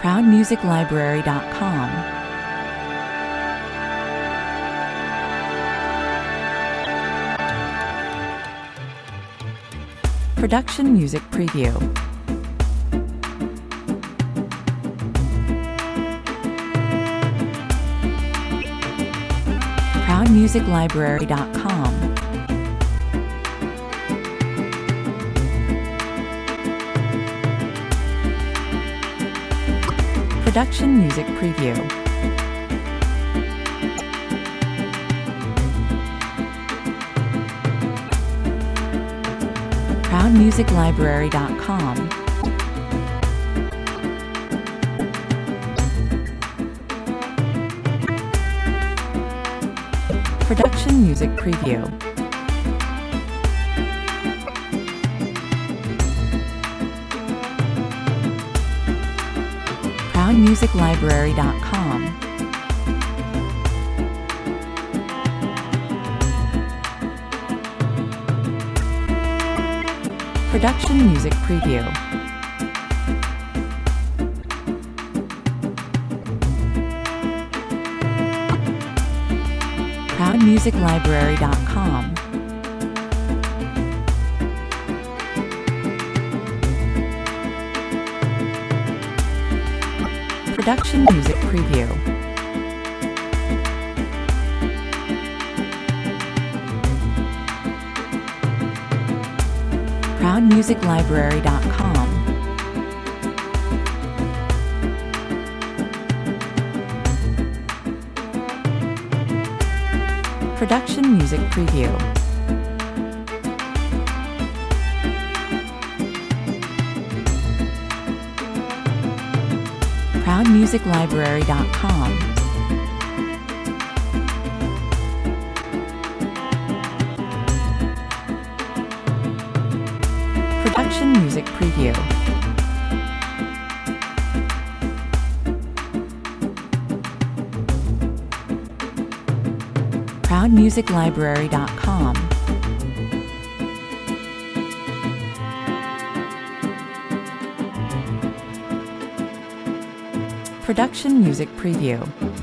ProudMusicLibrary.com. Production Music Preview. ProudMusicLibrary.com. Production Music Preview. ProudMusicLibrary.com. Production Music Preview. ProudMusicLibrary.com. Production Music Preview. ProudMusicLibrary.com. Production Music Preview. ProudMusicLibrary.com. Production Music Preview. ProudMusicLibrary.com. Production Music Preview. ProudMusicLibrary.com. Production Music Preview.